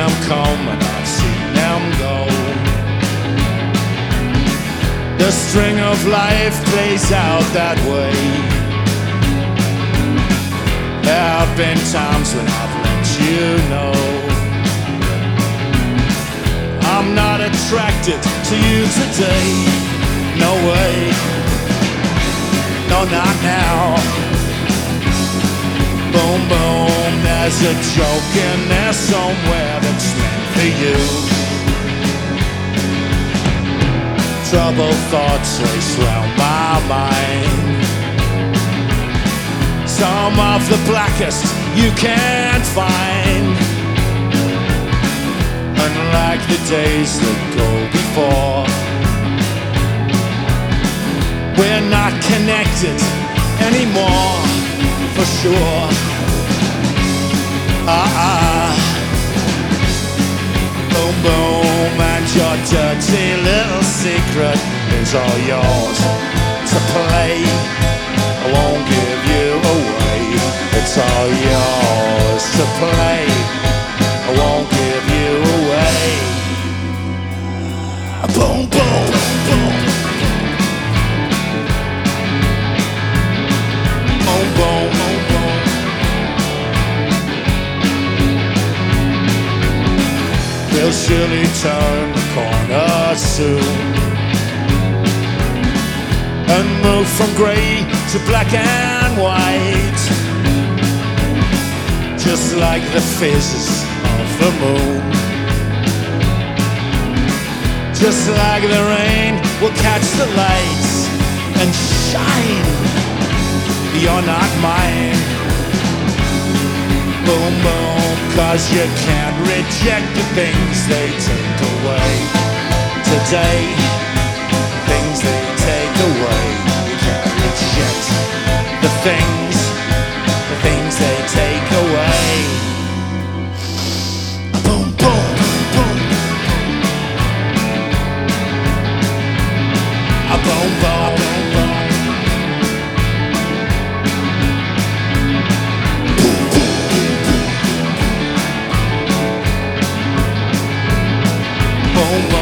them come and I've seen them go. The string of life plays out that way. There have been times when I've let you know I'm not attracted to you today. No way, no, not now. Boom, boom, there's a joke in there somewhere that's meant for you. Troubled thoughts race round my mind. Some of the blackest you can't find. Unlike the days that go before, we're not connected anymore, for sure. Boom, boom, and your dirty little secret is all yours to play. I won't give you away. It's all yours to play. I won't give you away. Boom, boom, boom. Boom, boom, boom, boom. We'll surely turn the corner soon and move from grey to black and white, just like the phases of the moon. Just like the rain will catch the lights and shine. You're not mine. Boom, boom, 'cause you can't reject the things they take away today. Things they take away. You can't reject the things they take away. Boom, boom, boom. A boom, boom, boom. Boom, boom.